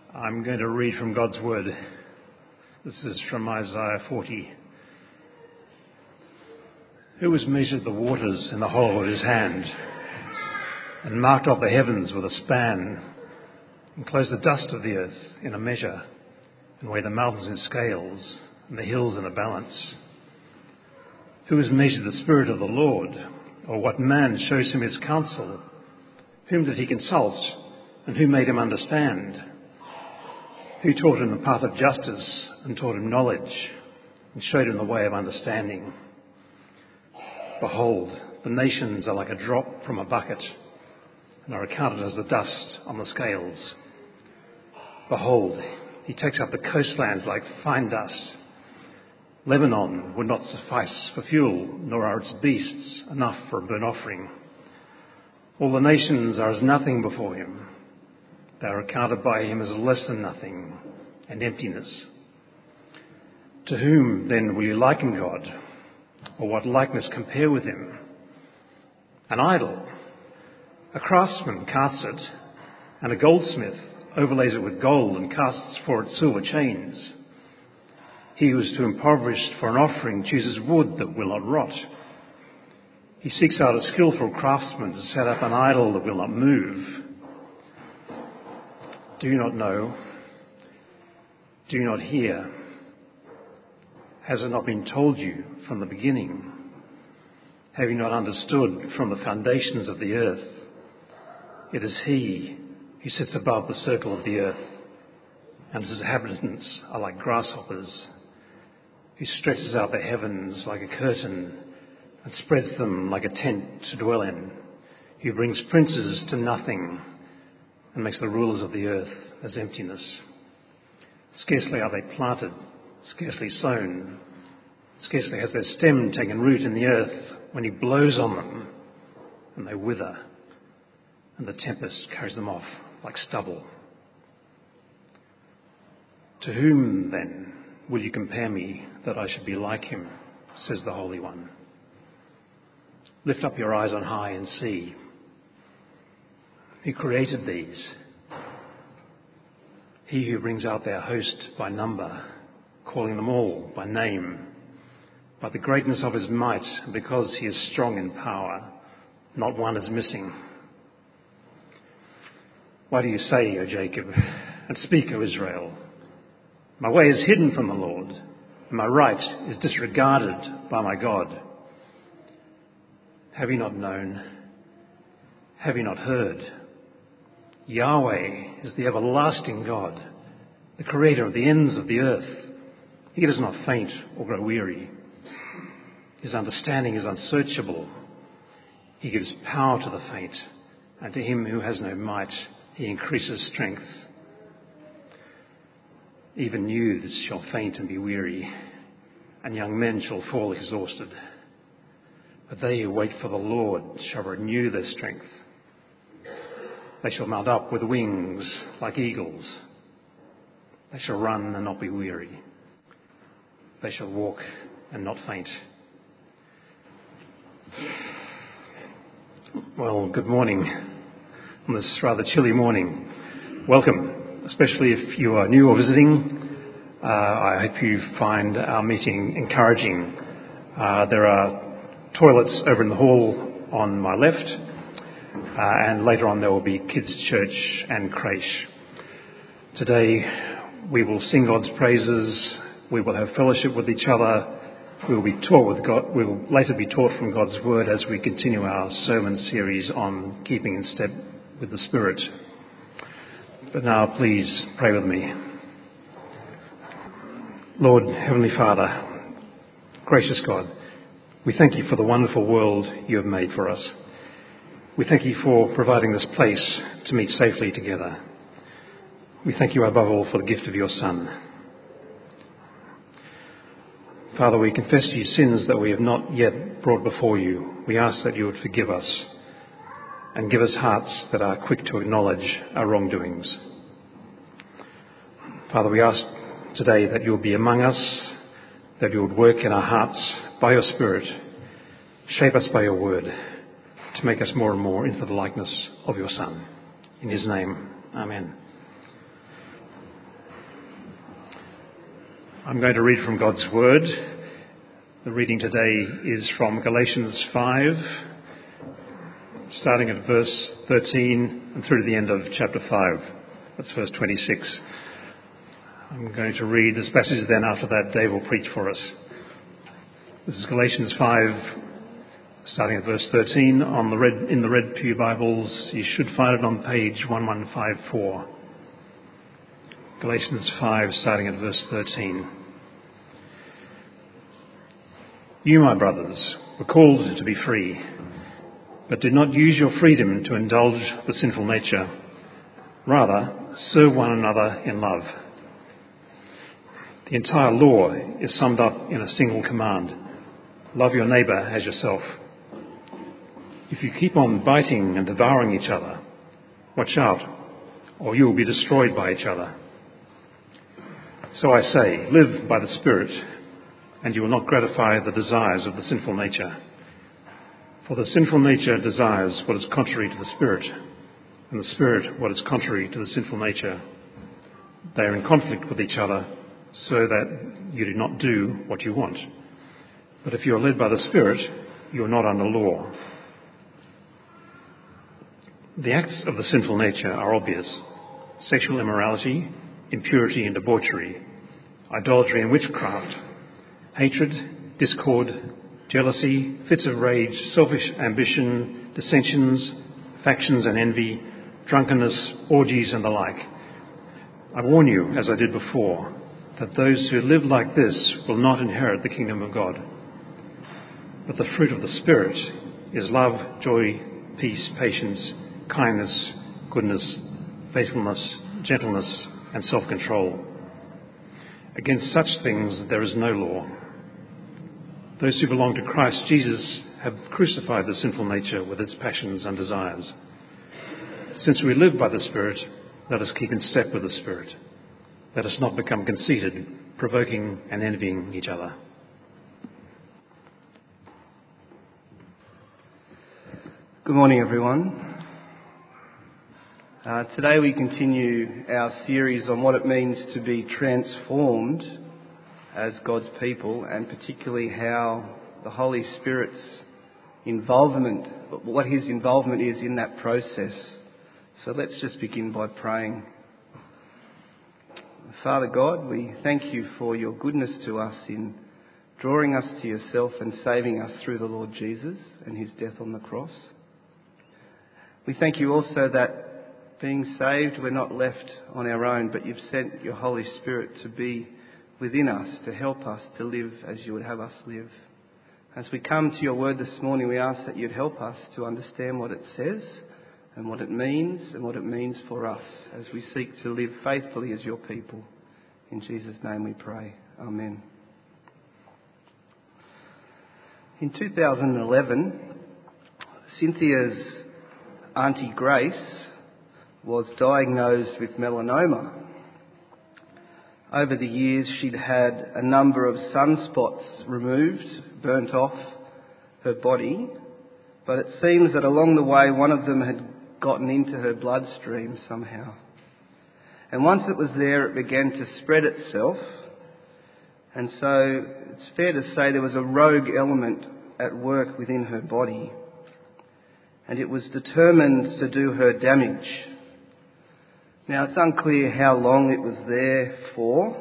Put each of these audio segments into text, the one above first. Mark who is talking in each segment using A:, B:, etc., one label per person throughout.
A: I'm going to read from God's Word. This is from Isaiah 40. Who has measured the waters in the hollow of his hand, and marked off the heavens with a span, and closed the dust of the earth in a measure, and weighed the mountains in scales, and the hills in a balance? Who has measured the Spirit of the Lord, or what man shows him his counsel? Whom did he consult, and who made him understand? Who taught him the path of justice, and taught him knowledge, and showed him the way of understanding? Behold, the nations are like a drop from a bucket, and are accounted as the dust on the scales. Behold, he takes up the coastlands like fine dust. Lebanon would not suffice for fuel, nor are its beasts enough for a burnt offering. All the nations are as nothing before him. They are accounted by him as less than nothing and emptiness. To whom then will you liken God, or what likeness compare with him? An idol. A craftsman casts it, and a goldsmith overlays it with gold and casts for it silver chains. He who is too impoverished for an offering chooses wood that will not rot. He seeks out a skillful craftsman to set up an idol that will not move. Do you not know? Do you not hear? Has it not been told you from the beginning? Have you not understood from the foundations of the earth? It is he who sits above the circle of the earth, and his inhabitants are like grasshoppers, who stretches out the heavens like a curtain and spreads them like a tent to dwell in, who brings princes to nothing and makes the rulers of the earth as emptiness. Scarcely are they planted, scarcely sown, scarcely has their stem taken root in the earth, when he blows on them, and they wither, and the tempest carries them off like stubble. To whom, then, will you compare me, that I should be like him, says the Holy One? Lift up your eyes on high and see. Who created these? He who brings out their host by number, calling them all by name. By the greatness of his might, because he is strong in power, not one is missing. Why do you say, O Jacob, and speak, O Israel? My way is hidden from the Lord, and my right is disregarded by my God. Have you not known? Have you not heard? Yahweh is the everlasting God, the creator of the ends of the earth. He does not faint or grow weary. His understanding is unsearchable. He gives power to the faint, and to him who has no might, he increases strength. Even youths shall faint and be weary, and young men shall fall exhausted. But they who wait for the Lord shall renew their strength. They shall mount up with wings like eagles. They shall run and not be weary. They shall walk and not faint. Well, good morning on this rather chilly morning. Welcome, especially if you are new or visiting. I hope you find our meeting encouraging. There are toilets over in the hall on my left. And later on there will be kids' church and creche. Today we will sing God's praises, we will have fellowship with each other, we will be taught with God, we will later be taught from God's word as we continue our sermon series on keeping in step with the Spirit. But now please pray with me. Lord, Heavenly Father, gracious God, we thank you for the wonderful world you have made for us. We thank you for providing this place to meet safely together. We thank you above all for the gift of your Son. Father, we confess to you sins that we have not yet brought before you. We ask that you would forgive us and give us hearts that are quick to acknowledge our wrongdoings. Father, we ask today that you will be among us, that you would work in our hearts by your Spirit, shape us by your word, to make us more and more into the likeness of your Son. In his name, amen. I'm going to read from God's Word. The reading today is from Galatians 5, starting at verse 13 and through to the end of chapter 5. That's verse 26. I'm going to read this passage, then after that Dave will preach for us. This is Galatians 5, starting at verse 13. In the Red Pew Bibles, you should find it on page 1154. Galatians 5, starting at verse 13. You, my brothers, were called to be free, but did not use your freedom to indulge the sinful nature. Rather, serve one another in love. The entire law is summed up in a single command: love your neighbour as yourself. If you keep on biting and devouring each other, watch out, or you will be destroyed by each other. So I say, live by the Spirit, and you will not gratify the desires of the sinful nature. For the sinful nature desires what is contrary to the Spirit, and the Spirit what is contrary to the sinful nature. They are in conflict with each other, so that you do not do what you want. But if you are led by the Spirit, you are not under law. The acts of the sinful nature are obvious: sexual immorality, impurity and debauchery, idolatry and witchcraft, hatred, discord, jealousy, fits of rage, selfish ambition, dissensions, factions and envy, drunkenness, orgies and the like. I warn you, as I did before, that those who live like this will not inherit the kingdom of God. But the fruit of the Spirit is love, joy, peace, patience, kindness, goodness, faithfulness, gentleness and self-control. Against such things there is no law. Those who belong to Christ Jesus have crucified the sinful nature with its passions and desires. Since we live by the Spirit, let us keep in step with the Spirit. Let us not become conceited, provoking and envying each other.
B: Good morning, everyone. Today we continue our series on what it means to be transformed as God's people, and particularly how the Holy Spirit's involvement, what his involvement is in that process. So let's just begin by praying. Father God, we thank you for your goodness to us in drawing us to yourself and saving us through the Lord Jesus and his death on the cross. We thank you also that being saved, we're not left on our own, but you've sent your Holy Spirit to be within us, to help us to live as you would have us live. As we come to your word this morning, we ask that you'd help us to understand what it says and what it means for us as we seek to live faithfully as your people. In Jesus' name we pray. Amen. In 2011, Cynthia's Auntie Grace was diagnosed with melanoma. Over the years, she'd had a number of sunspots removed, burnt off her body, but it seems that along the way one of them had gotten into her bloodstream somehow. And once it was there, it began to spread itself, and so it's fair to say there was a rogue element at work within her body, and it was determined to do her damage. Now, it's unclear how long it was there for,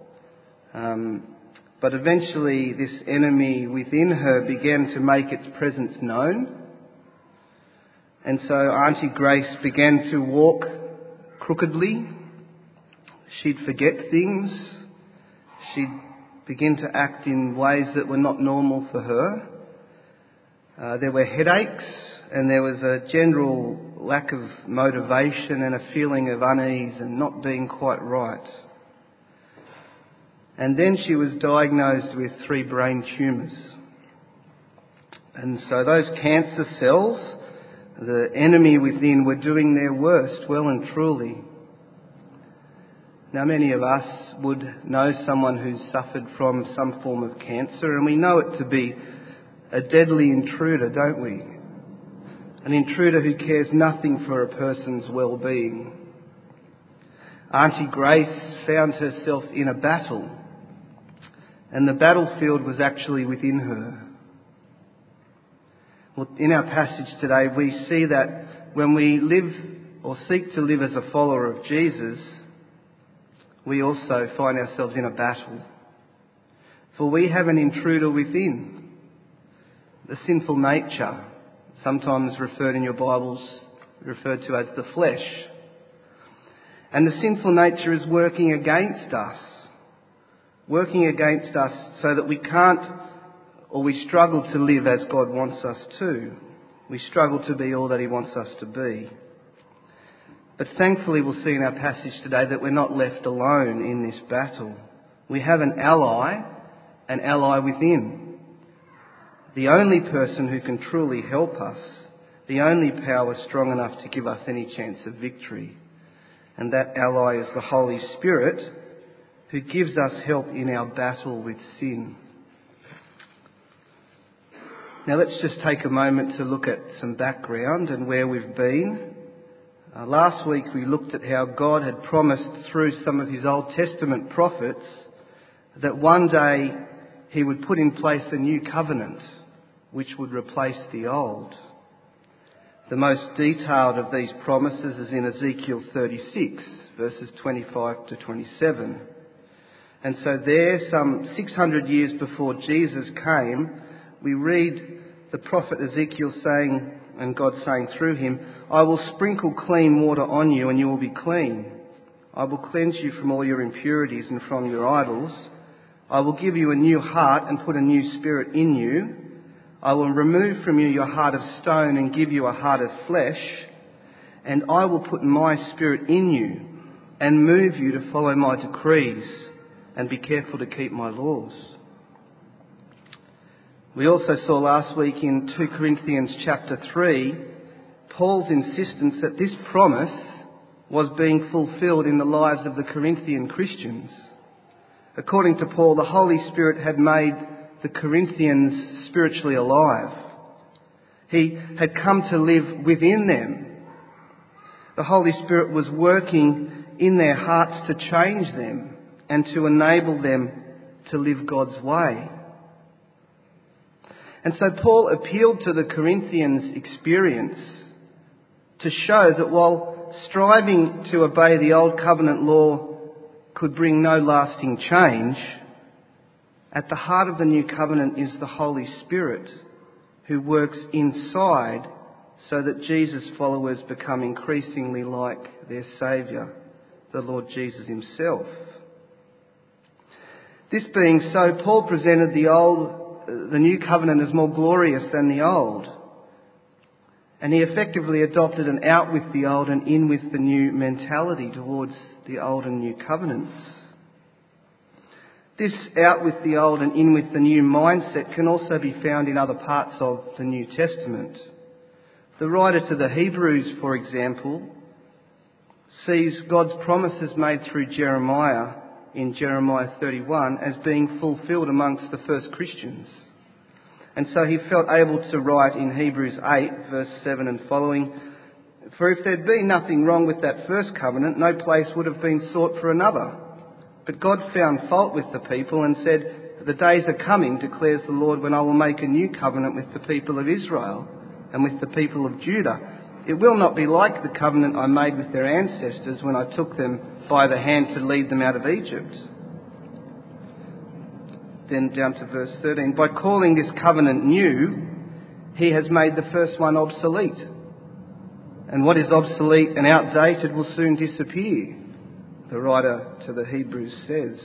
B: but eventually this enemy within her began to make its presence known. And so Auntie Grace began to walk crookedly. She'd forget things. She'd begin to act in ways that were not normal for her. There were headaches, and there was a general lack of motivation and a feeling of unease and not being quite right. And then she was diagnosed with 3 brain tumours. And so those cancer cells, the enemy within, were doing their worst, well and truly. Now, many of us would know someone who's suffered from some form of cancer, and we know it to be a deadly intruder, don't we? An intruder who cares nothing for a person's well-being. Auntie Grace found herself in a battle and the battlefield was actually within her. Well, in our passage today, we see that when we live or seek to live as a follower of Jesus, we also find ourselves in a battle. For we have an intruder within, the sinful nature, sometimes referred in your Bibles, referred to as the flesh. And the sinful nature is working against us so that we can't, or we struggle to live as God wants us to. We struggle to be all that He wants us to be. But thankfully we'll see in our passage today that we're not left alone in this battle. We have an ally within. The only person who can truly help us, the only power strong enough to give us any chance of victory. And that ally is the Holy Spirit, who gives us help in our battle with sin. Now let's just take a moment to look at some background and where we've been. Last week we looked at how God had promised through some of His Old Testament prophets that one day He would put in place a new covenant which would replace the old. The most detailed of these promises is in Ezekiel 36, verses 25 to 27. And so there, some 600 years before Jesus came, we read the prophet Ezekiel saying, and God saying through him, "I will sprinkle clean water on you and you will be clean. I will cleanse you from all your impurities and from your idols. I will give you a new heart and put a new spirit in you. I will remove from you your heart of stone and give you a heart of flesh. And I will put my spirit in you and move you to follow my decrees and be careful to keep my laws." We also saw last week in 2 Corinthians chapter 3, Paul's insistence that this promise was being fulfilled in the lives of the Corinthian Christians. According to Paul, the Holy Spirit had made the Corinthians spiritually alive. He had come to live within them. The Holy Spirit was working in their hearts to change them and to enable them to live God's way. And so Paul appealed to the Corinthians' experience to show that while striving to obey the old covenant law could bring no lasting change, at the heart of the new covenant is the Holy Spirit, who works inside so that Jesus' followers become increasingly like their Saviour, the Lord Jesus Himself. This being so, Paul presented the new covenant as more glorious than the old. And he effectively adopted an out with the old and in with the new mentality towards the old and new covenants. This out with the old and in with the new mindset can also be found in other parts of the New Testament. The writer to the Hebrews, for example, sees God's promises made through Jeremiah in Jeremiah 31 as being fulfilled amongst the first Christians. And so he felt able to write in Hebrews 8, verse 7 and following, "For if there'd been nothing wrong with that first covenant, no place would have been sought for another. But God found fault with the people and said, 'The days are coming, declares the Lord, when I will make a new covenant with the people of Israel and with the people of Judah. It will not be like the covenant I made with their ancestors when I took them by the hand to lead them out of Egypt.'" Then down to verse 13, "By calling this covenant new, He has made the first one obsolete. And what is obsolete and outdated will soon disappear," the writer to the Hebrews says.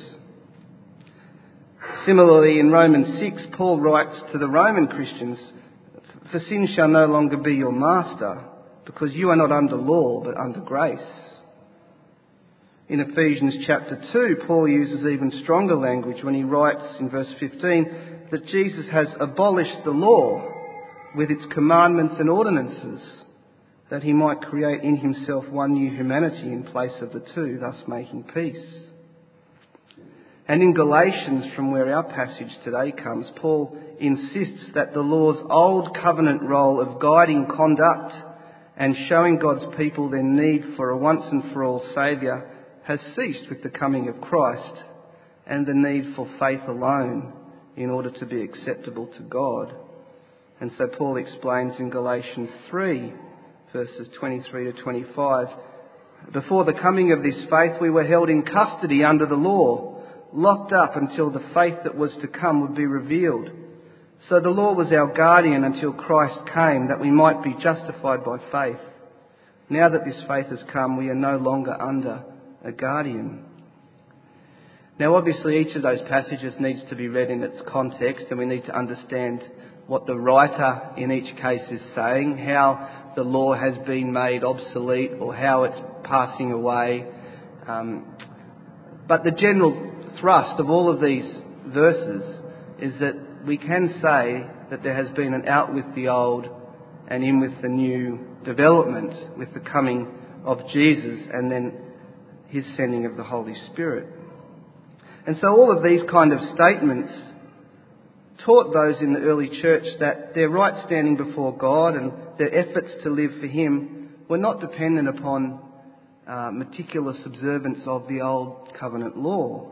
B: Similarly, in Romans 6, Paul writes to the Roman Christians, "For sin shall no longer be your master, because you are not under law, but under grace." In Ephesians chapter 2, Paul uses even stronger language when he writes in verse 15 that Jesus has abolished the law with its commandments and ordinances, that He might create in Himself one new humanity in place of the two, thus making peace. And in Galatians, from where our passage today comes, Paul insists that the law's old covenant role of guiding conduct and showing God's people their need for a once and for all Saviour has ceased with the coming of Christ, and the need for faith alone in order to be acceptable to God. And so Paul explains in Galatians 3, verses 23 to 25, "Before the coming of this faith we were held in custody under the law, locked up until the faith that was to come would be revealed. So the law was our guardian until Christ came, that we might be justified by faith. Now that this faith has come, we are no longer under a guardian." Now obviously each of those passages needs to be read in its context, and we need to understand what the writer in each case is saying, how the law has been made obsolete or how it's passing away. But the general thrust of all of these verses is that we can say that there has been an out with the old and in with the new development with the coming of Jesus and then his sending of the Holy Spirit. And so all of these kind of statements taught those in the early church that their right standing before God and their efforts to live for him were not dependent upon meticulous observance of the old covenant law.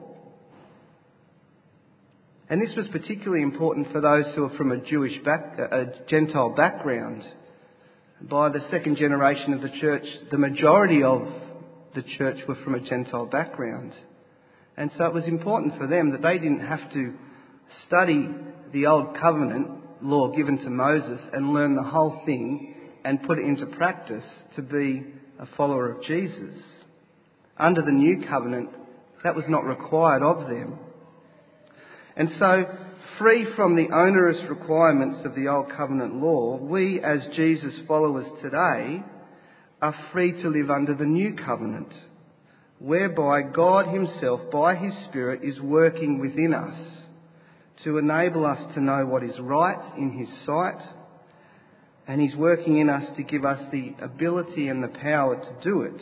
B: And this was particularly important for those who are from a Gentile background. By the second generation of the church, the majority of the church were from a Gentile background. And so it was important for them that they didn't have to study the old covenant law given to Moses and learn the whole thing and put it into practice to be a follower of Jesus. Under the new covenant, that was not required of them. And so, free from the onerous requirements of the old covenant law, we as Jesus followers today are free to live under the new covenant, whereby God himself, by his Spirit, is working within us to enable us to know what is right in his sight, and he's working in us to give us the ability and the power to do it.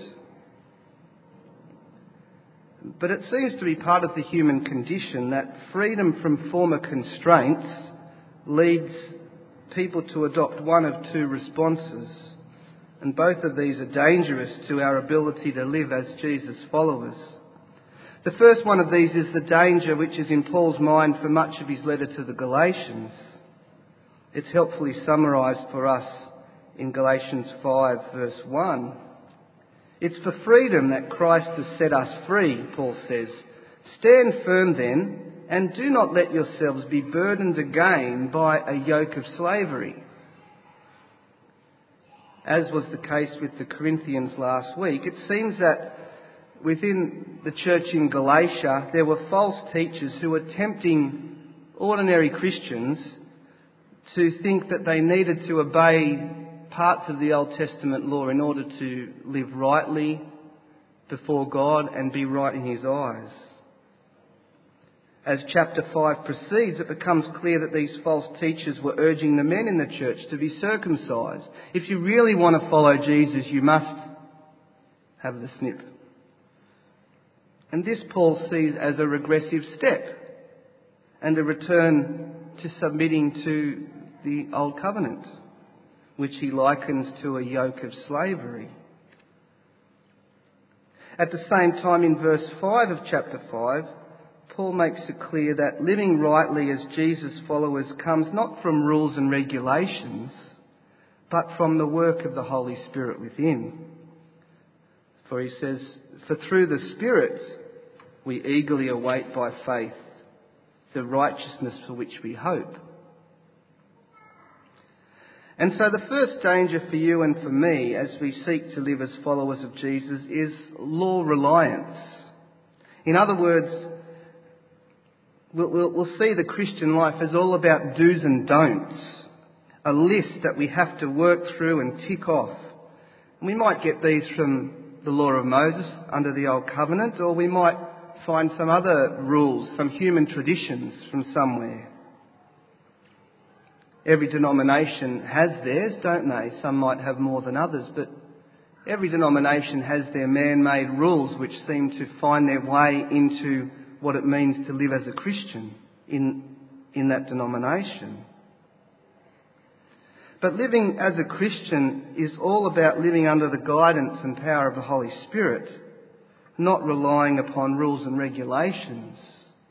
B: But it seems to be part of the human condition that freedom from former constraints leads people to adopt one of two responses. And both of these are dangerous to our ability to live as Jesus followers. The first one of these is the danger which is in Paul's mind for much of his letter to the Galatians. It's helpfully summarised for us in Galatians 5 verse 1. "It's for freedom that Christ has set us free," Paul says. "Stand firm then, and do not let yourselves be burdened again by a yoke of slavery." As was the case with the Corinthians last week, it seems that within the church in Galatia there were false teachers who were tempting ordinary Christians to think that they needed to obey parts of the Old Testament law in order to live rightly before God and be right in his eyes. As chapter 5 proceeds, it becomes clear that these false teachers were urging the men in the church to be circumcised. If you really want to follow Jesus, you must have the snip. And this Paul sees as a regressive step and a return to submitting to the Old Covenant, which he likens to a yoke of slavery. At the same time, in verse 5 of chapter 5, Paul makes it clear that living rightly as Jesus' followers comes not from rules and regulations, but from the work of the Holy Spirit within. For he says, "For through the Spirit we eagerly await by faith the righteousness for which we hope." And so the first danger for you and for me as we seek to live as followers of Jesus is law reliance. In other words, we'll see the Christian life as all about do's and don'ts, a list that we have to work through and tick off. We might get these from the law of Moses under the Old Covenant, or we might find some other rules, some human traditions from somewhere. Every denomination has theirs, don't they? Some might have more than others, but every denomination has their man-made rules which seem to find their way into what it means to live as a Christian in that denomination. But living as a Christian is all about living under the guidance and power of the Holy Spirit, not relying upon rules and regulations.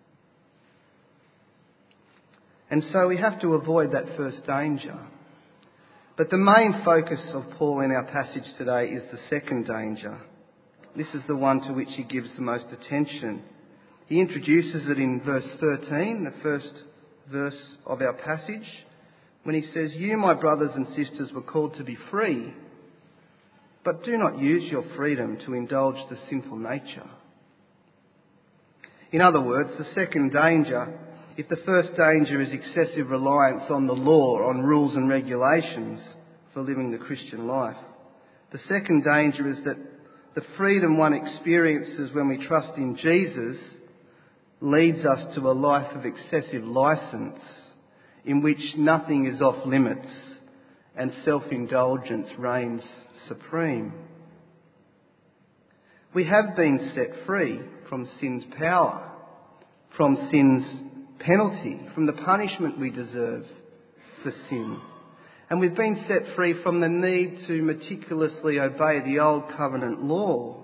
B: And so we have to avoid that first danger. But the main focus of Paul in our passage today is the second danger. This is the one to which he gives the most attention. He introduces it in verse 13, the first verse of our passage, when he says, "You, my brothers and sisters, were called to be free, but do not use your freedom to indulge the sinful nature." In other words, the second danger, if the first danger is excessive reliance on the law, on rules and regulations for living the Christian life, the second danger is that the freedom one experiences when we trust in Jesus leads us to a life of excessive licence in which nothing is off limits and self-indulgence reigns supreme. We have been set free from sin's power, from sin's penalty, from the punishment we deserve for sin. And we've been set free from the need to meticulously obey the old covenant law.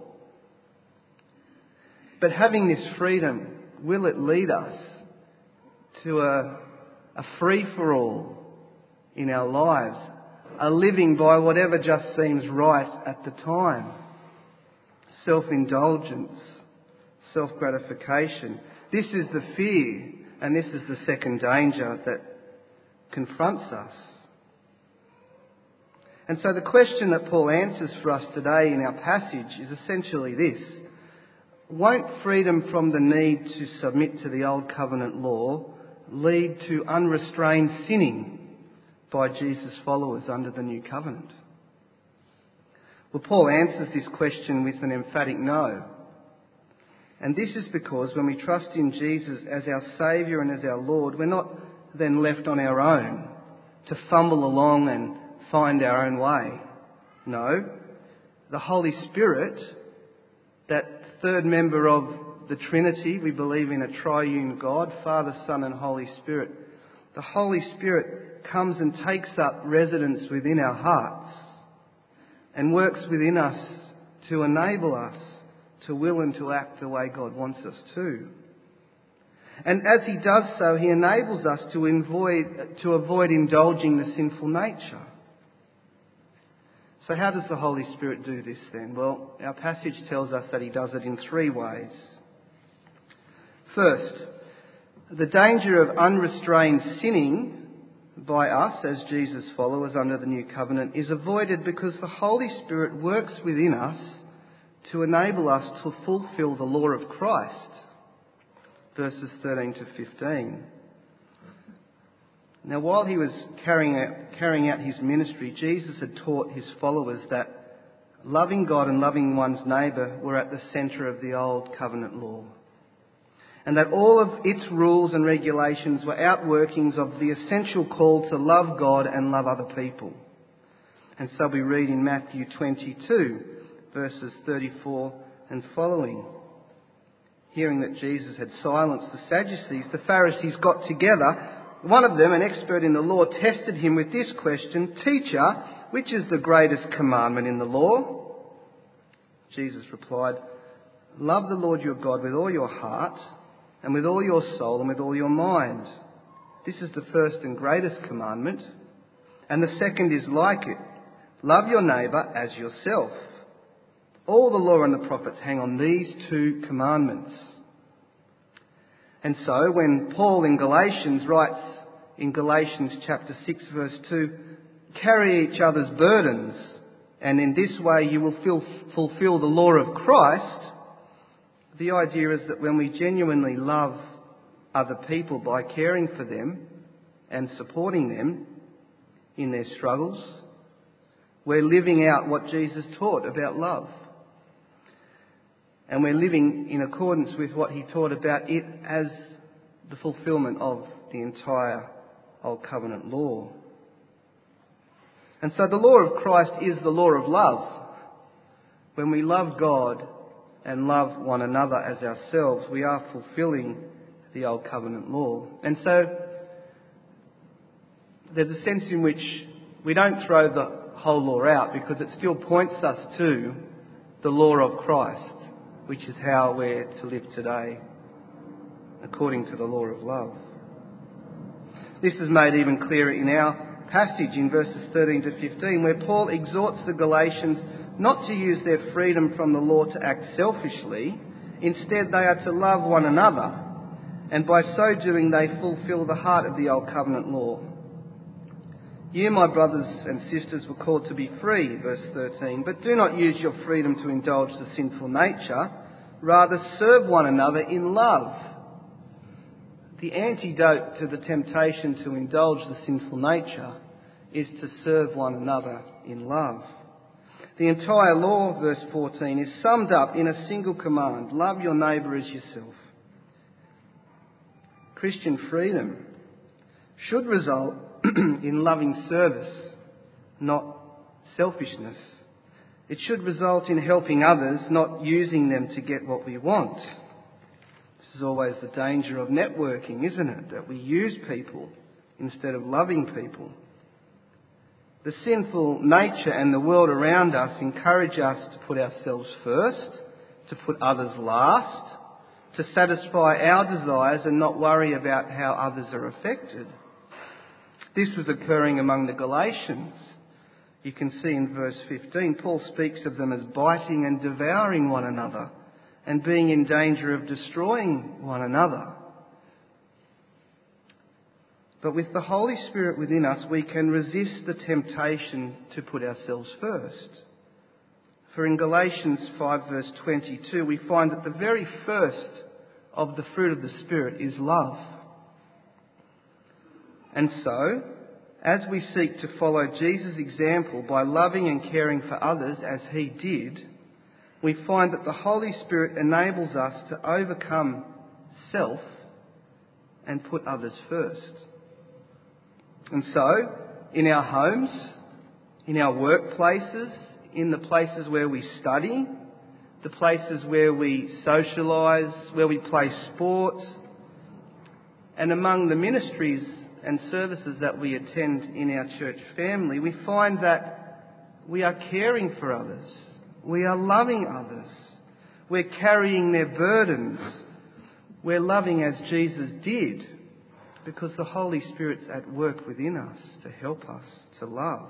B: But having this freedom, will it lead us to a free-for-all in our lives, a living by whatever just seems right at the time? Self-indulgence, self-gratification. This is the fear, and this is the second danger that confronts us. And so the question that Paul answers for us today in our passage is essentially this: won't freedom from the need to submit to the old covenant law lead to unrestrained sinning by Jesus' followers under the new covenant? Well, Paul answers this question with an emphatic no. And this is because when we trust in Jesus as our Saviour and as our Lord, we're not then left on our own to fumble along and find our own way. No, the Holy Spirit, that third member of the Trinity, we believe in a triune God, Father, Son and Holy Spirit. The Holy Spirit comes and takes up residence within our hearts and works within us to enable us to will and to act the way God wants us to. And as he does so, he enables us to avoid indulging the sinful nature. So how does the Holy Spirit do this then? Well, our passage tells us that he does it in three ways. First, the danger of unrestrained sinning by us as Jesus' followers under the new covenant is avoided because the Holy Spirit works within us to enable us to fulfil the law of Christ. Verses 13 to 15. Now, while he was carrying out his ministry, Jesus had taught his followers that loving God and loving one's neighbour were at the centre of the old covenant law, and that all of its rules and regulations were outworkings of the essential call to love God and love other people. And so we read in Matthew 22, verses 34 and following. Hearing that Jesus had silenced the Sadducees, the Pharisees got together. One of them, an expert in the law, tested him with this question: "Teacher, which is the greatest commandment in the law?" Jesus replied, "Love the Lord your God with all your heart and with all your soul and with all your mind. This is the first and greatest commandment. And the second is like it: love your neighbour as yourself. All the law and the prophets hang on these two commandments." And so when Paul in Galatians writes in Galatians chapter 6 verse 2, "Carry each other's burdens, and in this way you will fulfill the law of Christ," the idea is that when we genuinely love other people by caring for them and supporting them in their struggles, we're living out what Jesus taught about love. And we're living in accordance with what he taught about it as the fulfilment of the entire Old Covenant law. And so the law of Christ is the law of love. When we love God and love one another as ourselves, we are fulfilling the Old Covenant law. And so there's a sense in which we don't throw the whole law out, because it still points us to the law of Christ, which is how we're to live today, according to the law of love. This is made even clearer in our passage in verses 13 to 15, where Paul exhorts the Galatians not to use their freedom from the law to act selfishly. Instead, they are to love one another, and by so doing they fulfil the heart of the Old Covenant law. You, my brothers and sisters, were called to be free, verse 13, but do not use your freedom to indulge the sinful nature. Rather, serve one another in love. The antidote to the temptation to indulge the sinful nature is to serve one another in love. The entire law, verse 14, is summed up in a single command: love your neighbour as yourself. Christian freedom should result in loving service, not selfishness. It should result in helping others, not using them to get what we want. This is always the danger of networking, isn't it? That we use people instead of loving people. The sinful nature and the world around us encourage us to put ourselves first, to put others last, to satisfy our desires and not worry about how others are affected. This was occurring among the Galatians. You can see in verse 15, Paul speaks of them as biting and devouring one another and being in danger of destroying one another. But with the Holy Spirit within us, we can resist the temptation to put ourselves first. For in Galatians 5 verse 22, we find that the very first of the fruit of the Spirit is love. And so, as we seek to follow Jesus' example by loving and caring for others as he did, we find that the Holy Spirit enables us to overcome self and put others first. And so, in our homes, in our workplaces, in the places where we study, the places where we socialise, where we play sport, and among the ministries and services that we attend in our church family, we find that we are caring for others. We are loving others. We're carrying their burdens. We're loving as Jesus did, because the Holy Spirit's at work within us to help us to love.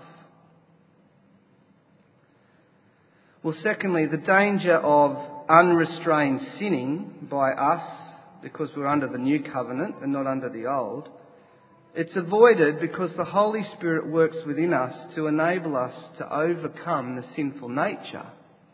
B: Well, secondly, the danger of unrestrained sinning by us, because we're under the new covenant and not under the old, it's avoided because the Holy Spirit works within us to enable us to overcome the sinful nature.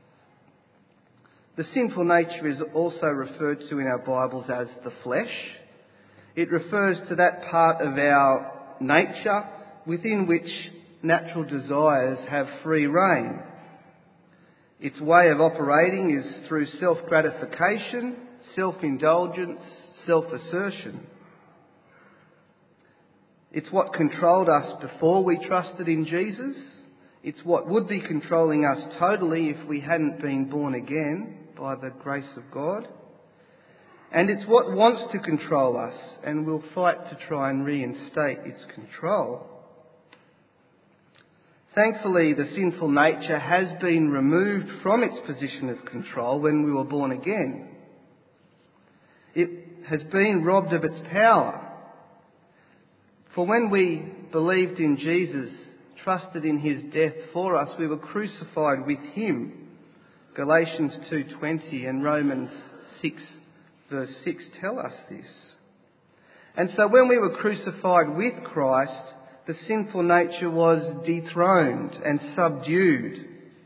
B: The sinful nature is also referred to in our Bibles as the flesh. It refers to that part of our nature within which natural desires have free rein. Its way of operating is through self-gratification, self-indulgence, self-assertion. It's what controlled us before we trusted in Jesus. It's what would be controlling us totally if we hadn't been born again by the grace of God. And it's what wants to control us and will fight to try and reinstate its control. Thankfully, the sinful nature has been removed from its position of control when we were born again. It has been robbed of its power. For when we believed in Jesus, trusted in his death for us, we were crucified with him. Galatians 2:20 and Romans 6 verse 6 tell us this. And so when we were crucified with Christ, the sinful nature was dethroned and subdued.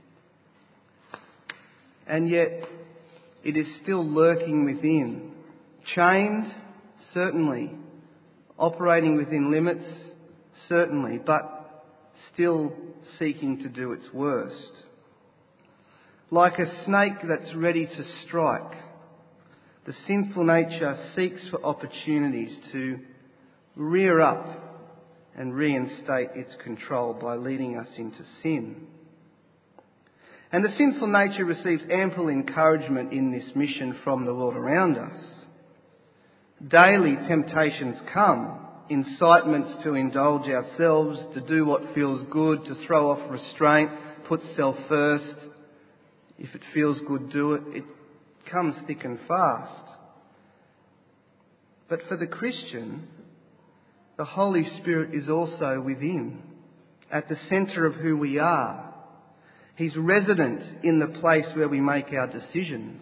B: And yet it is still lurking within. Chained, certainly. Operating within limits, certainly. But still seeking to do its worst. Like a snake that's ready to strike, the sinful nature seeks for opportunities to rear up and reinstate its control by leading us into sin. And the sinful nature receives ample encouragement in this mission from the world around us. Daily temptations come, incitements to indulge ourselves, to do what feels good, to throw off restraint, put self first. If it feels good, do it. It comes thick and fast. But for the Christian, the Holy Spirit is also within, at the centre of who we are. He's resident in the place where we make our decisions.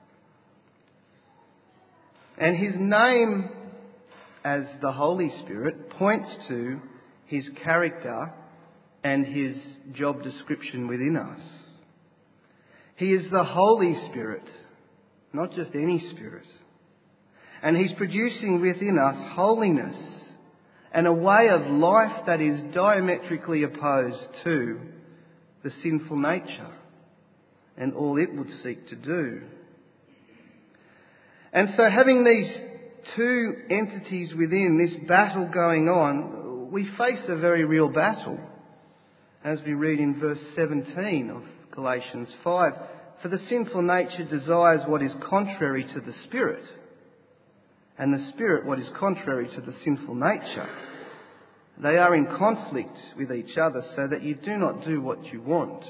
B: And his name as the Holy Spirit points to his character and his job description within us. He is the Holy Spirit, not just any spirit. And he's producing within us holiness and a way of life that is diametrically opposed to the sinful nature and all it would seek to do. And so having these two entities within, this battle going on, we face a very real battle. As we read in verse 17 of Galatians 5, for the sinful nature desires what is contrary to the Spirit, and the Spirit what is contrary to the sinful nature. They are in conflict with each other so that you do not do what you want.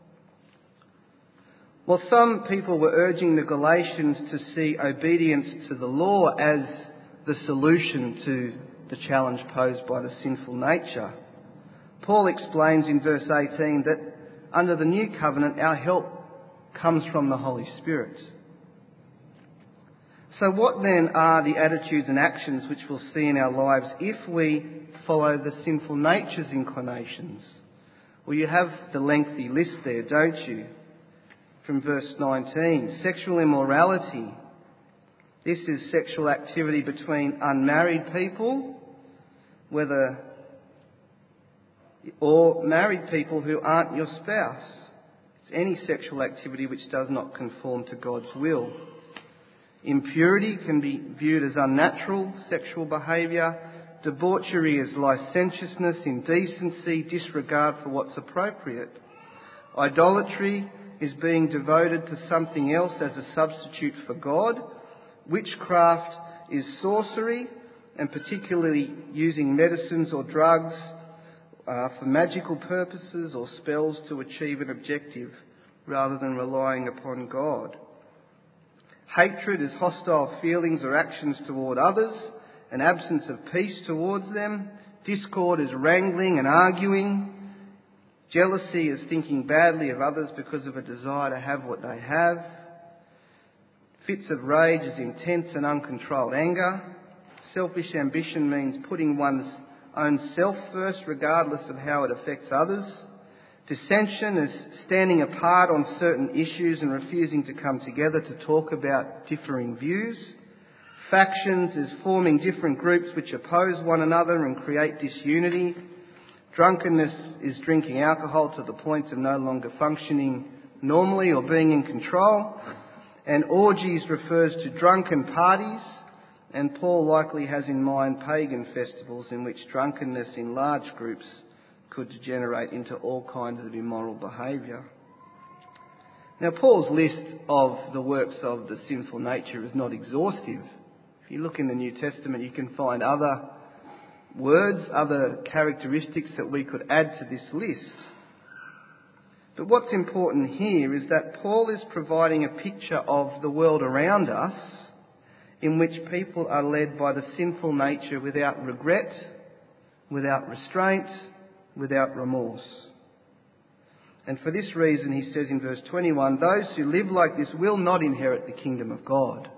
B: Well, some people were urging the Galatians to see obedience to the law as the solution to the challenge posed by the sinful nature. Paul explains in verse 18 that under the new covenant our help comes from the Holy Spirit. So what then are the attitudes and actions which we'll see in our lives if we follow the sinful nature's inclinations? Well, you have the lengthy list there, don't you? From verse 19, sexual immorality. This is sexual activity between unmarried people, or married people who aren't your spouse. It's any sexual activity which does not conform to God's will. Impurity can be viewed as unnatural sexual behaviour. Debauchery is licentiousness, indecency, disregard for what's appropriate. Idolatry is being devoted to something else as a substitute for God. Witchcraft is sorcery, and particularly using medicines or drugs for magical purposes or spells to achieve an objective rather than relying upon God. Hatred is hostile feelings or actions toward others, an absence of peace towards them. Discord is wrangling and arguing. Jealousy is thinking badly of others because of a desire to have what they have. Fits of rage is intense and uncontrolled anger. Selfish ambition means putting one's own self first regardless of how it affects others. Dissension is standing apart on certain issues and refusing to come together to talk about differing views. Factions is forming different groups which oppose one another and create disunity. Drunkenness is drinking alcohol to the point of no longer functioning normally or being in control. And orgies refers to drunken parties, and Paul likely has in mind pagan festivals in which drunkenness in large groups could degenerate into all kinds of immoral behaviour. Now, Paul's list of the works of the sinful nature is not exhaustive. If you look in the New Testament, you can find other words, other characteristics that we could add to this list. But what's important here is that Paul is providing a picture of the world around us in which people are led by the sinful nature without regret, without restraint, without remorse. And for this reason, he says in verse 21, those who live like this will not inherit the kingdom of God.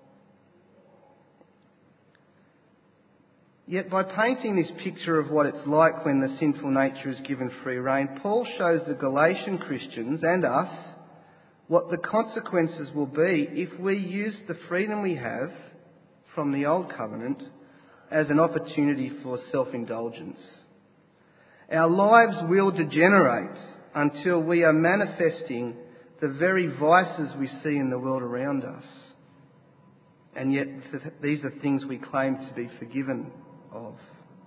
B: Yet by painting this picture of what it's like when the sinful nature is given free rein, Paul shows the Galatian Christians and us what the consequences will be if we use the freedom we have from the Old Covenant as an opportunity for self-indulgence. Our lives will degenerate until we are manifesting the very vices we see in the world around us. And yet these are things we claim to be forgiven of.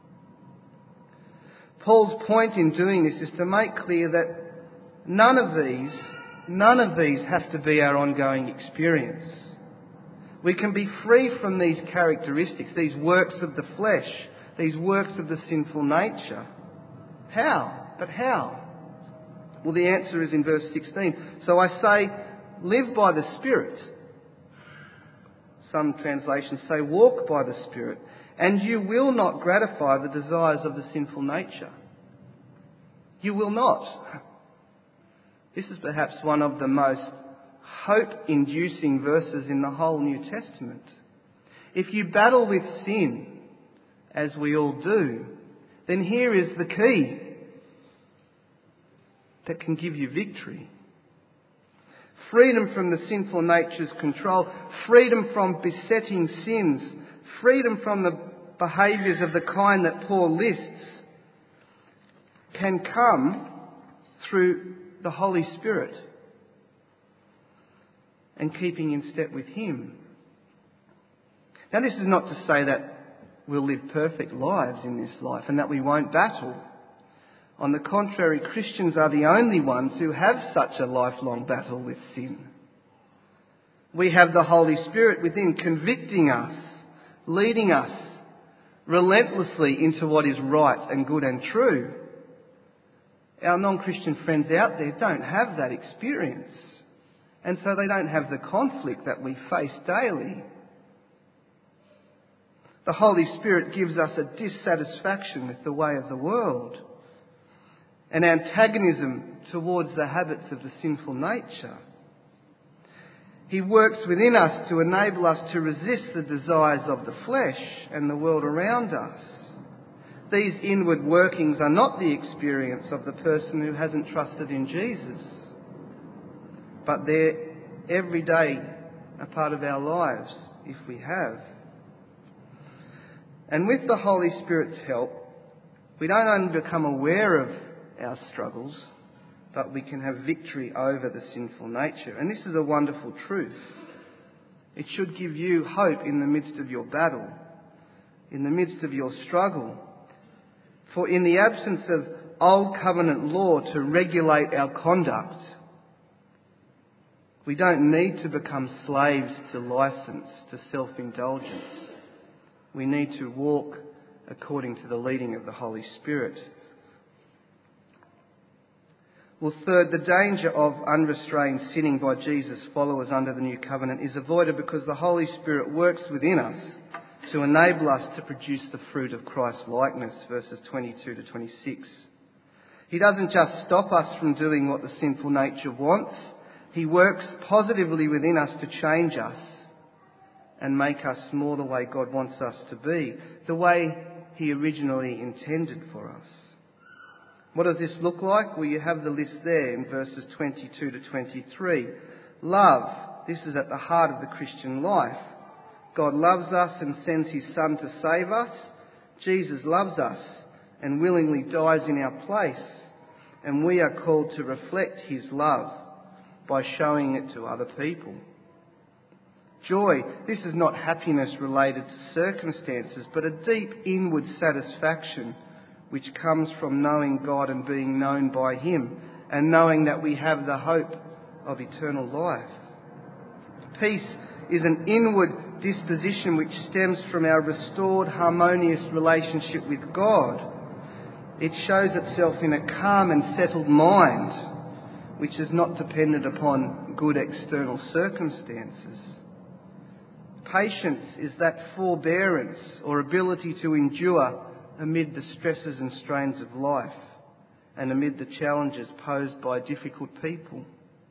B: Paul's point in doing this is to make clear that none of these have to be our ongoing experience. We can be free from these characteristics, these works of the flesh, these works of the sinful nature. How? But how? Well, the answer is in verse 16. So I say, live by the Spirit, Some translations say, walk by the Spirit, and you will not gratify the desires of the sinful nature. You will not. This is perhaps one of the most hope-inducing verses in the whole New Testament. If you battle with sin, as we all do, then here is the key that can give you victory. Freedom from the sinful nature's control, freedom from besetting sins, freedom from the behaviours of the kind that Paul lists, can come through the Holy Spirit and keeping in step with Him. Now, this is not to say that we'll live perfect lives in this life and that we won't battle. On the contrary, Christians are the only ones who have such a lifelong battle with sin. We have the Holy Spirit within, convicting us, leading us relentlessly into what is right and good and true. Our non-Christian friends out there don't have that experience, and so they don't have the conflict that we face daily. The Holy Spirit gives us a dissatisfaction with the way of the world, an antagonism towards the habits of the sinful nature. He works within us to enable us to resist the desires of the flesh and the world around us. These inward workings are not the experience of the person who hasn't trusted in Jesus, but they're every day a part of our lives if we have. And with the Holy Spirit's help, we don't only become aware of our struggles, but we can have victory over the sinful nature. And this is a wonderful truth. It should give you hope in the midst of your battle, in the midst of your struggle. For in the absence of old covenant law to regulate our conduct, we don't need to become slaves to license, to self-indulgence. We need to walk according to the leading of the Holy Spirit. Well, third, the danger of unrestrained sinning by Jesus' followers under the new covenant is avoided because the Holy Spirit works within us to enable us to produce the fruit of Christ's likeness, verses 22 to 26. He doesn't just stop us from doing what the sinful nature wants. He works positively within us to change us and make us more the way God wants us to be, the way He originally intended for us. What does this look like? Well, you have the list there in verses 22 to 23. Love. This is at the heart of the Christian life. God loves us and sends His Son to save us. Jesus loves us and willingly dies in our place. And we are called to reflect His love by showing it to other people. Joy. This is not happiness related to circumstances, but a deep inward satisfaction which comes from knowing God and being known by Him, and knowing that we have the hope of eternal life. Peace is an inward disposition which stems from our restored, harmonious relationship with God. It shows itself in a calm and settled mind, which is not dependent upon good external circumstances. Patience is that forbearance or ability to endure amid the stresses and strains of life and amid the challenges posed by difficult people.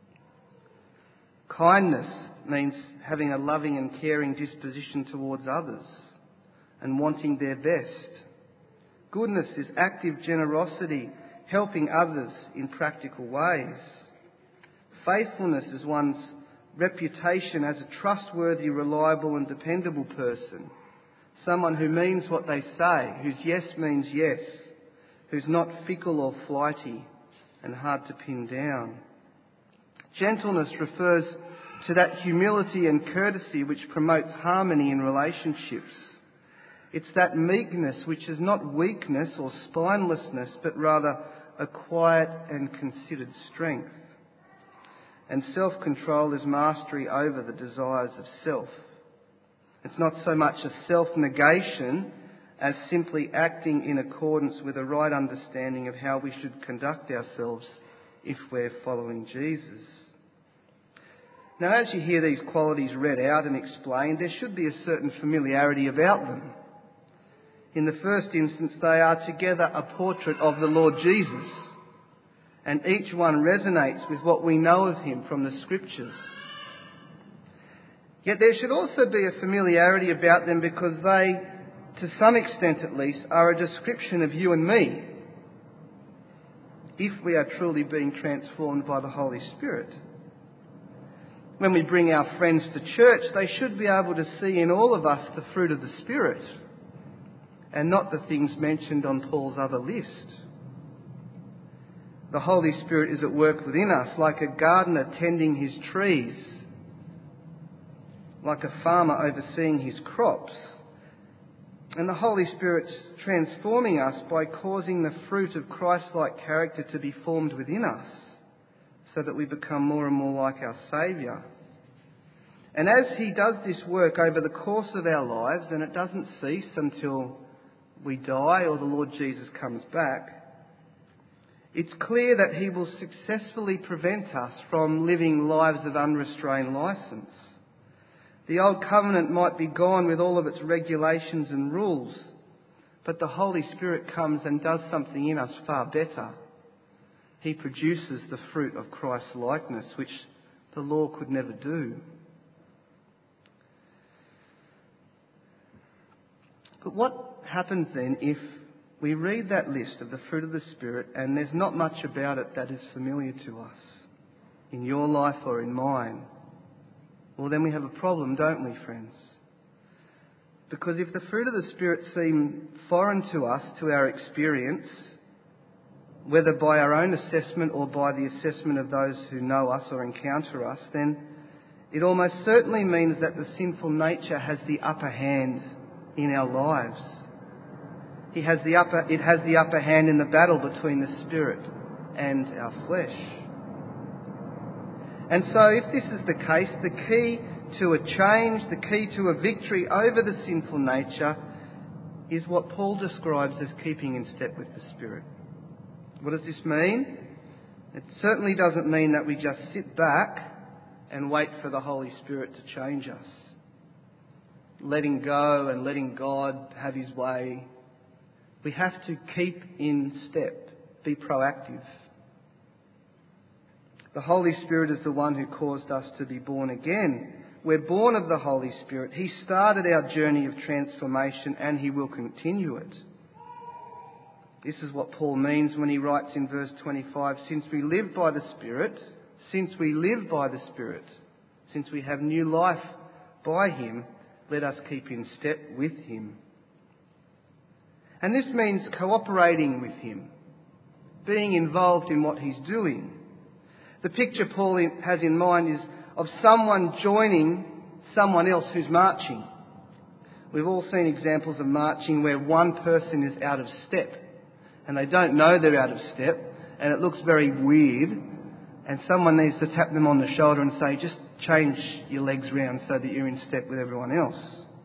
B: Kindness means having a loving and caring disposition towards others and wanting their best. Goodness is active generosity, helping others in practical ways. Faithfulness is one's reputation as a trustworthy, reliable and dependable person. Someone who means what they say, whose yes means yes, who's not fickle or flighty and hard to pin down. Gentleness refers to that humility and courtesy which promotes harmony in relationships. It's that meekness which is not weakness or spinelessness, but rather a quiet and considered strength. And self-control is mastery over the desires of self. It's not so much a self-negation as simply acting in accordance with a right understanding of how we should conduct ourselves if we're following Jesus. Now, as you hear these qualities read out and explained, there should be a certain familiarity about them. In the first instance, they are together a portrait of the Lord Jesus, and each one resonates with what we know of him from the Scriptures. Yet there should also be a familiarity about them because they, to some extent at least, are a description of you and me, if we are truly being transformed by the Holy Spirit. When we bring our friends to church, they should be able to see in all of us the fruit of the Spirit and not the things mentioned on Paul's other list. The Holy Spirit is at work within us like a gardener tending his trees, like a farmer overseeing his crops. And the Holy Spirit's transforming us by causing the fruit of Christ-like character to be formed within us, so that we become more and more like our Saviour. And as he does this work over the course of our lives, and it doesn't cease until we die or the Lord Jesus comes back, it's clear that he will successfully prevent us from living lives of unrestrained licence. The old covenant might be gone with all of its regulations and rules, but the Holy Spirit comes and does something in us far better. He produces the fruit of Christ's likeness, which the law could never do. But what happens then if we read that list of the fruit of the Spirit and there's not much about it that is familiar to us, in your life or in mine? Well, then we have a problem, don't we, friends? Because if the fruit of the Spirit seem foreign to us, to our experience, whether by our own assessment or by the assessment of those who know us or encounter us, then it almost certainly means that the sinful nature has the upper hand in our lives. It has the upper hand in the battle between the Spirit and our flesh. And so if this is the case, the key to a change, the key to a victory over the sinful nature is what Paul describes as keeping in step with the Spirit. What does this mean? It certainly doesn't mean that we just sit back and wait for the Holy Spirit to change us. Letting go and letting God have his way. We have to keep in step, be proactive. The Holy Spirit is the one who caused us to be born again. We're born of the Holy Spirit. He started our journey of transformation and he will continue it. This is what Paul means when he writes in verse 25, since we live by the Spirit, since we have new life by him, let us keep in step with him. And this means cooperating with him, being involved in what he's doing. The picture Paul has in mind is of someone joining someone else who's marching. We've all seen examples of marching where one person is out of step and they don't know they're out of step and it looks very weird, and someone needs to tap them on the shoulder and say, just change your legs round so that you're in step with everyone else.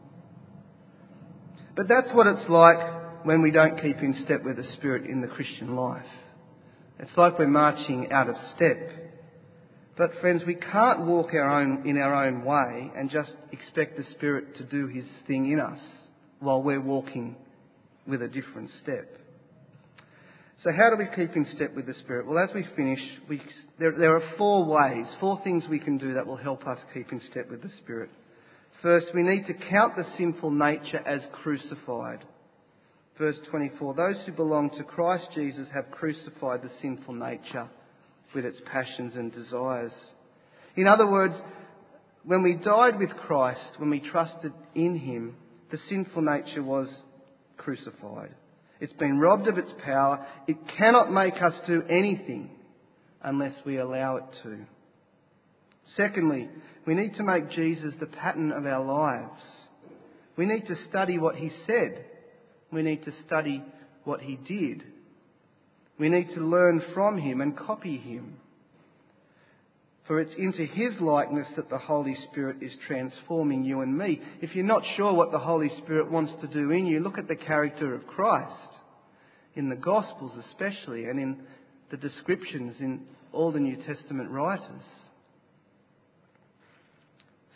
B: But that's what it's like when we don't keep in step with the Spirit in the Christian life. It's like we're marching out of step. But friends, we can't walk in our own way and just expect the Spirit to do his thing in us while we're walking with a different step. So how do we keep in step with the Spirit? Well, as we finish, there are four things we can do that will help us keep in step with the Spirit. First, we need to count the sinful nature as crucified. Verse 24, those who belong to Christ Jesus have crucified the sinful nature with its passions and desires. In other words, when we died with Christ, when we trusted in him, the sinful nature was crucified. It's been robbed of its power. It cannot make us do anything unless we allow it to. Secondly, we need to make Jesus the pattern of our lives. We need to study what he said. We need to study what he did. We need to learn from him and copy him. For it's into his likeness that the Holy Spirit is transforming you and me. If you're not sure what the Holy Spirit wants to do in you, look at the character of Christ. In the Gospels especially, and in the descriptions in all the New Testament writers.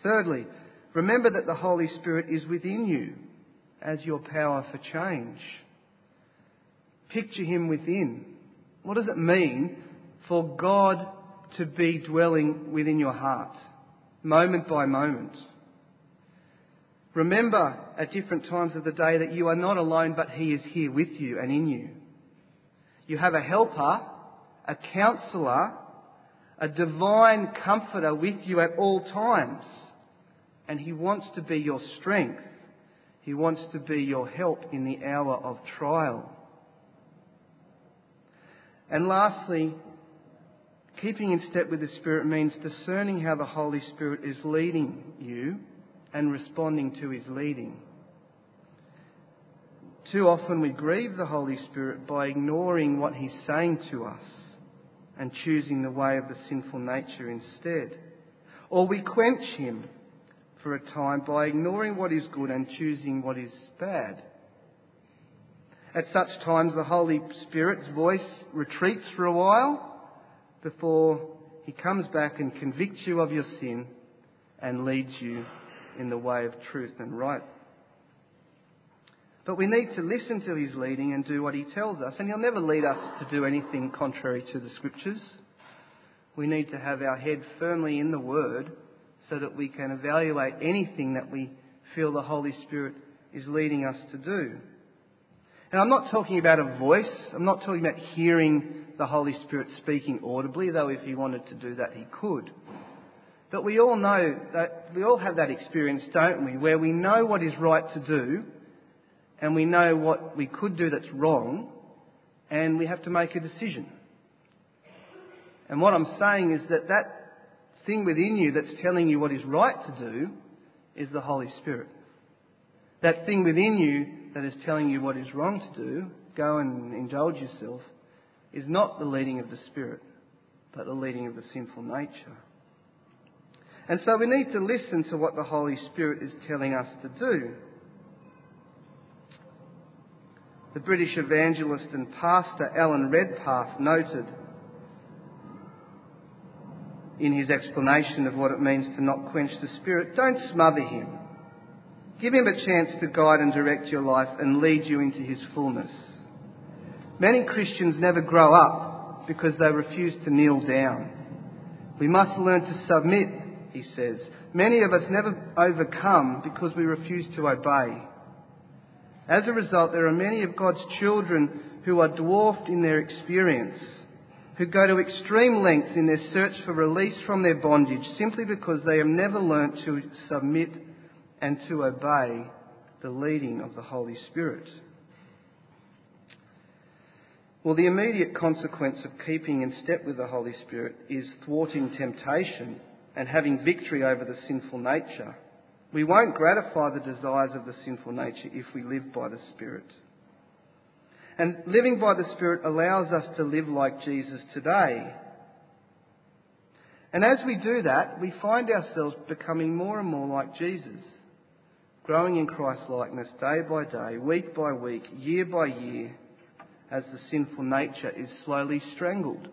B: Thirdly, remember that the Holy Spirit is within you as your power for change. Picture him within. What does it mean for God to be dwelling within your heart, moment by moment? Remember at different times of the day that you are not alone, but he is here with you and in you. You have a helper, a counsellor, a divine comforter with you at all times. And he wants to be your strength. He wants to be your help in the hour of trial. And lastly, keeping in step with the Spirit means discerning how the Holy Spirit is leading you and responding to his leading. Too often we grieve the Holy Spirit by ignoring what he's saying to us and choosing the way of the sinful nature instead. Or we quench him for a time by ignoring what is good and choosing what is bad. At such times the Holy Spirit's voice retreats for a while before he comes back and convicts you of your sin and leads you in the way of truth and right. But we need to listen to his leading and do what he tells us. And he'll never lead us to do anything contrary to the Scriptures. We need to have our head firmly in the Word so that we can evaluate anything that we feel the Holy Spirit is leading us to do. And I'm not talking about a voice. I'm not talking about hearing the Holy Spirit speaking audibly, though if he wanted to do that, he could. But we all know that, we all have that experience, don't we, where we know what is right to do and we know what we could do that's wrong, and we have to make a decision. And what I'm saying is that that thing within you that's telling you what is right to do is the Holy Spirit. That thing within you that is telling you what is wrong to do, go and indulge yourself, is not the leading of the Spirit, but the leading of the sinful nature. And so we need to listen to what the Holy Spirit is telling us to do. The British evangelist and pastor Alan Redpath noted in his explanation of what it means to not quench the Spirit, don't smother him. Give him a chance to guide and direct your life and lead you into his fullness. Many Christians never grow up because they refuse to kneel down. We must learn to submit, he says. Many of us never overcome because we refuse to obey. As a result, there are many of God's children who are dwarfed in their experience, who go to extreme lengths in their search for release from their bondage simply because they have never learnt to submit and to obey the leading of the Holy Spirit. Well, the immediate consequence of keeping in step with the Holy Spirit is thwarting temptation and having victory over the sinful nature. We won't gratify the desires of the sinful nature if we live by the Spirit. And living by the Spirit allows us to live like Jesus today. And as we do that, we find ourselves becoming more and more like Jesus, growing in Christ-likeness day by day, week by week, year by year, as the sinful nature is slowly strangled.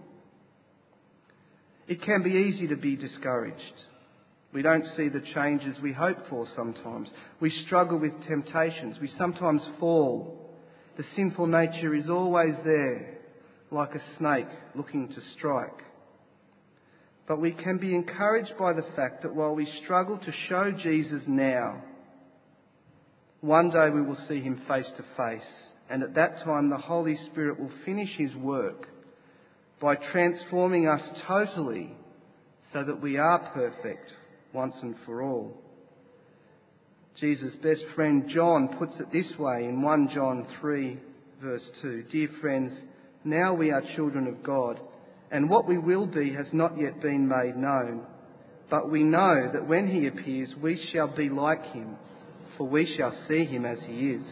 B: It can be easy to be discouraged. We don't see the changes we hope for sometimes. We struggle with temptations. We sometimes fall. The sinful nature is always there, like a snake looking to strike. But we can be encouraged by the fact that while we struggle to show Jesus now, one day we will see him face to face. And at that time, the Holy Spirit will finish his work by transforming us totally so that we are perfect once and for all. Jesus' best friend John puts it this way in 1 John 3 verse 2. Dear friends, now we are children of God, and what we will be has not yet been made known. But we know that when he appears, we shall be like him, for we shall see him as he is.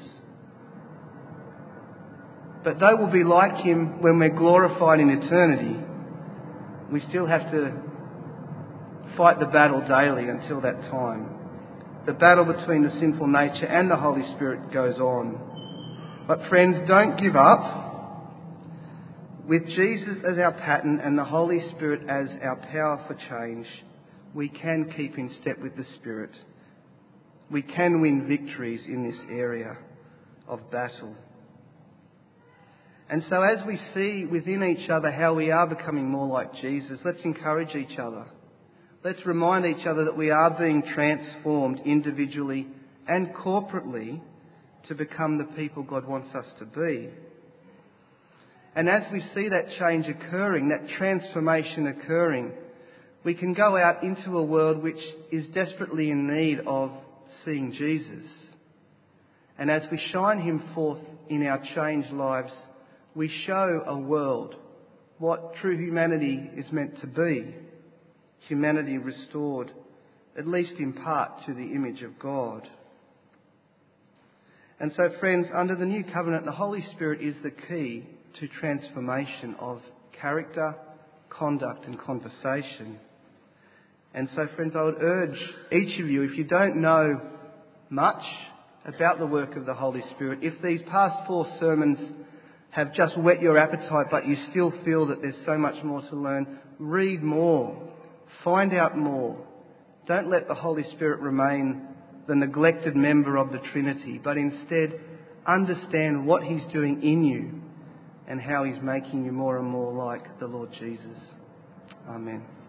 B: But though we'll be like him when we're glorified in eternity, we still have to fight the battle daily until that time. The battle between the sinful nature and the Holy Spirit goes on. But friends, don't give up. With Jesus as our pattern and the Holy Spirit as our power for change, we can keep in step with the Spirit. We can win victories in this area of battle. And so as we see within each other how we are becoming more like Jesus, let's encourage each other. Let's remind each other that we are being transformed individually and corporately to become the people God wants us to be. And as we see that change occurring, that transformation occurring, we can go out into a world which is desperately in need of seeing Jesus. And as we shine him forth in our changed lives, we show a world what true humanity is meant to be. Humanity restored, at least in part, to the image of God. And so, friends, under the new covenant, the Holy Spirit is the key to transformation of character, conduct and conversation. And so, friends, I would urge each of you, if you don't know much about the work of the Holy Spirit, if these past 4 sermons have just whet your appetite but you still feel that there's so much more to learn, read more, find out more. Don't let the Holy Spirit remain the neglected member of the Trinity, but instead understand what he's doing in you and how he's making you more and more like the Lord Jesus. Amen.